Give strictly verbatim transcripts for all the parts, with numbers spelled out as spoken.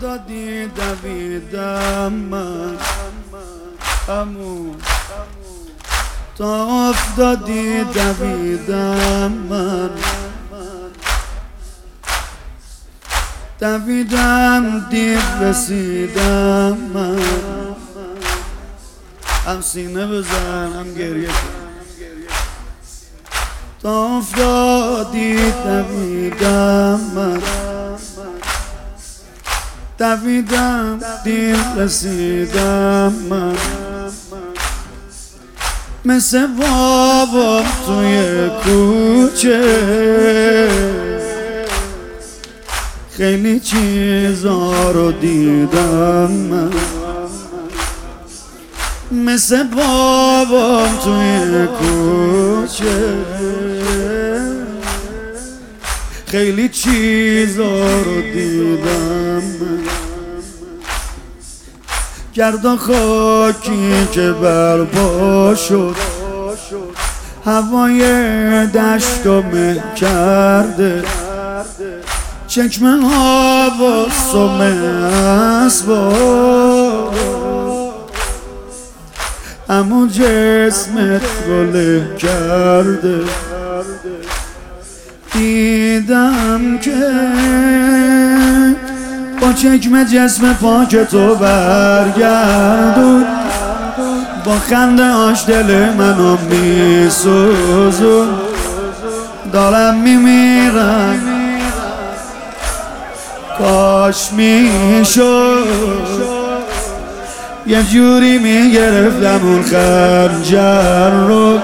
افتادی دویدم من امو تا افتادی دویدم من دویدم دیر رسیدم من هم سینه بزن هم گریه کن تا افتادی دویدم من دویدم دیر رسیدم من مثل بابام توی کوچه خیلی چیزا رو دیدم من مثل بابام توی کوچه خیلی چیزا رو دیدم من گرد و خاکی که برپا شد هوای دشت و مه کرده چکمه ها با سم اسباب اما جسمت گله کرده دیدم که با چکمه جسم پاک تو برگردون با خنده آش دل منو میسوزون دارم میمیرم کاش میشد یه جوری میگرفتم اون خنجر رو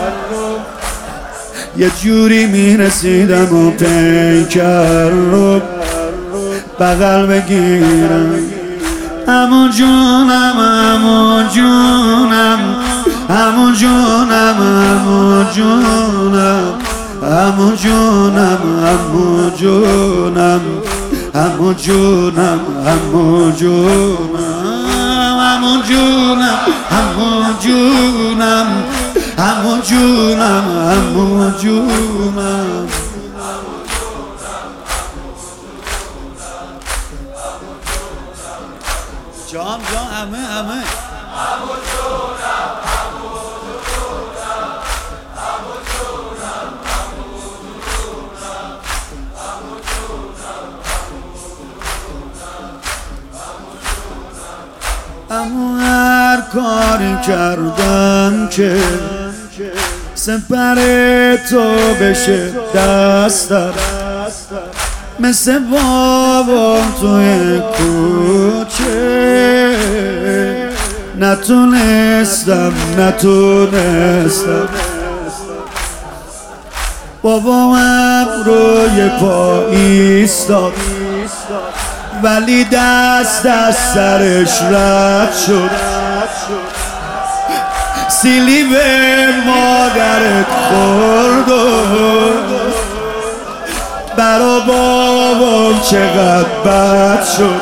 یه جوری میرسیدم اون پیکر رو بغل بگیرم همون جونم همون جونم همون جونم همون جونم همون جونم همون جونم همون جونم همون جونم همون جونم همون جونم همون جونم همون جونم جان جان همه همه اما هر کاری کردم که سپر تو بشه دستم مثل بابام توی کوچه نتونستم نتونستم بابام روی پا ایستاد ولی دست از سرش رد شد سیلی به مادرت خورد و برا بابام چقدر بد شد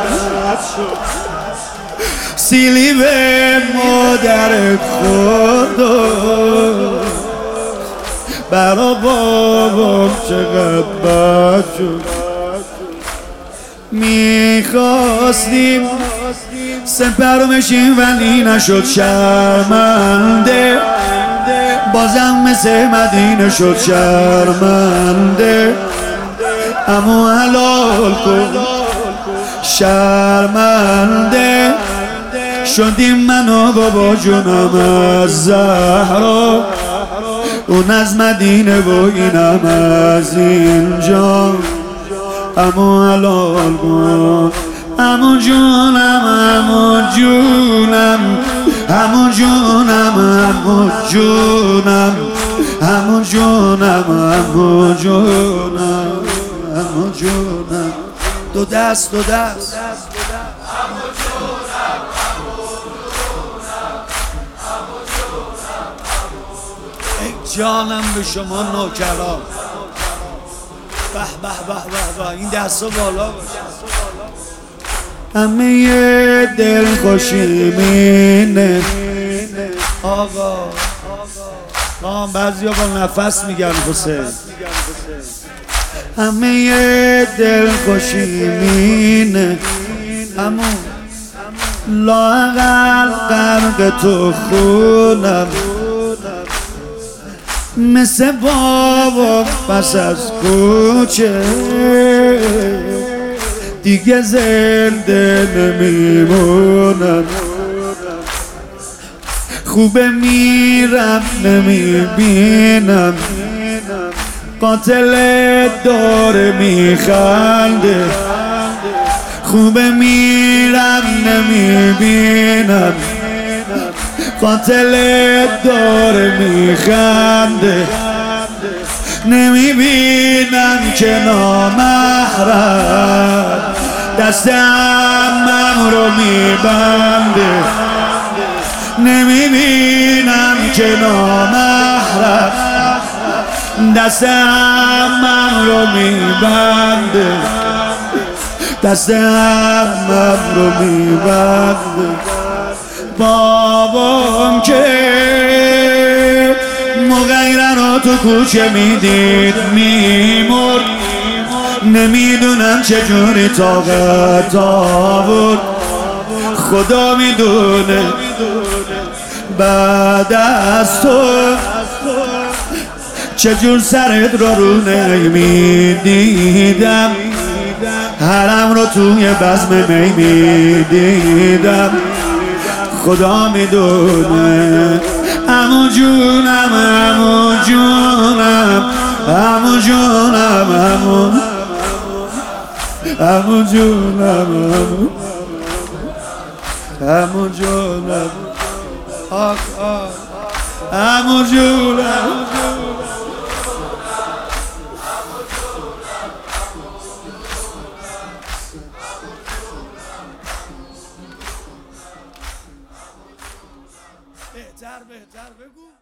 سیلی به مادرت خورد و برا بابام چقدر بد شد میخواستیم سپر بشیم ولی نشد شرمنده بازم مثل مدینه شد شرمنده اما حلال کن شرمنده شدیم من و بابا جونم از زهرا اون از مدینه و اینم از اینجا اما حلال کن همون جونم همون جونم همون جونم همون جونم همون جونم همون جونم همون جونم دو دست دو دست ای جانم به شما نوکران به به به به به این دستا بالا باشه همه دل خوشیمینه آقا آقا بعضی ها با نفس میگن حسین همه دل خوشیمینه همون لااقل غرق تو خونم مثل بابا پس از کوچه دیگه زنده نمیمونم خوبه میرم نمیبینم قاتل داره میخنده خوبه میرم نمیبینم قاتل داره میخنده نمیبینم که نامحرم دست عمم رو میبنده نمیبینم که نامحرم دست عمم رو میبنده دست عمم رو میبنده بابام که مغیره رو تو کوچه میدید میمرد نمیدونم چجوری طاقت آورد خدا میدونه بعد از تو چجور سرت رو رو نمیدیدم حرم رو توی بزم می میدیدم خدا میدونه عمو جونم عمو جونم عمو جونم عمو عمو جونم عمو جونم آخ آخ عمو جونم بهتر بهتر بگو